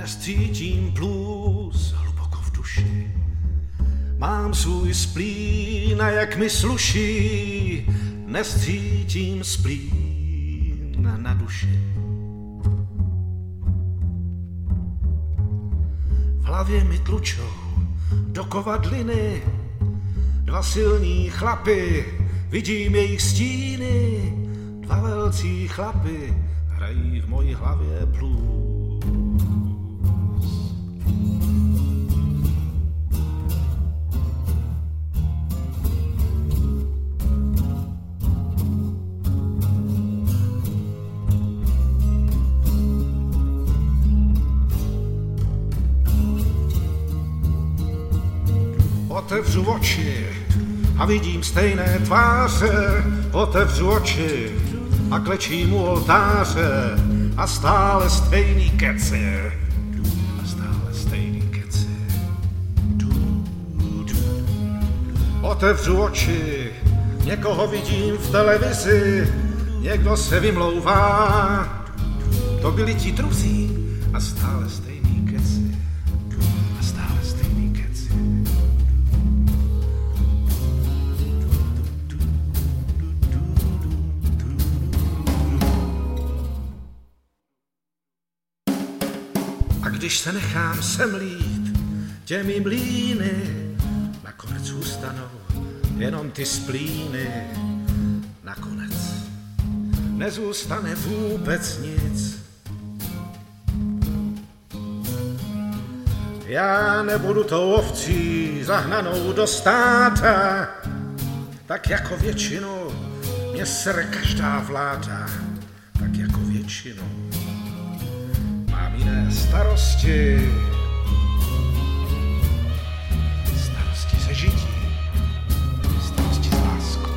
Cítím plus hluboko v duši, mám svůj splín a jak mi sluší, nescítím splín na duši. V hlavě mi tlučou do kovadliny dva silní chlapy, vidím jejich stíny, dva velcí chlapy hrají v mojí hlavě blues. Otevřu oči a vidím stejné tváře, otevřu oči a klečím u oltáře a stále stejný keci. A stále stejný keci. Otevřu oči, někoho vidím v televizi, někdo se vymlouvá, to byli ti druzí a stále stejný keci. A stále stejný keci. A když se nechám semlít těmi mlýny, nakonec zůstanou jenom ty splíny. Nakonec nezůstane vůbec nic. Já nebudu tou ovcí zahnanou do státa, tak jako většinu mě sere každá vláda, tak jako většinu. Mám jiné starosti, starosti se žití, starosti s láskou.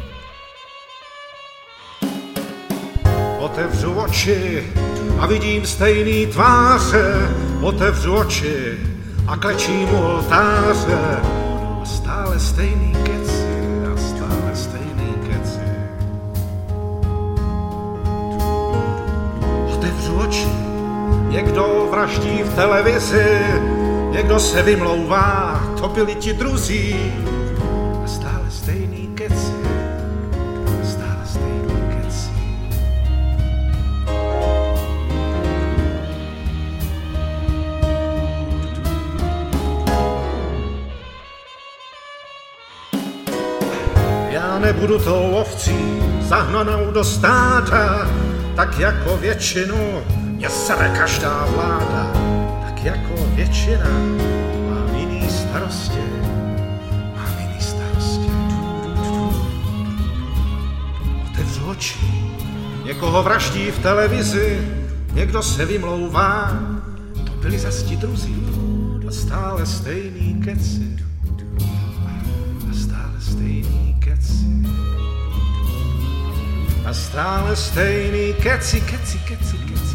Otevřu oči a vidím stejný tváře, otevřu oči a klečím u oltáře a stále stejný keci, a stále stejný keci. Otevřu oči, někdo vraždí v televizi, někdo se vymlouvá, to byli ti druzí. A stále stejný keci, a stále stejný keci. Já nebudu tou ovcí zahnanou do stáda, tak jako většinu mě sere každá vláda, tak jako většina. Mám jiný starosti, mám jiný starosti. Otevřu oči, někoho vraždí v televizi, někdo se vymlouvá, to byli zas ti druzí. A stále stejný keci, a stále stejný keci. A stále stejný keci, keci, keci, keci.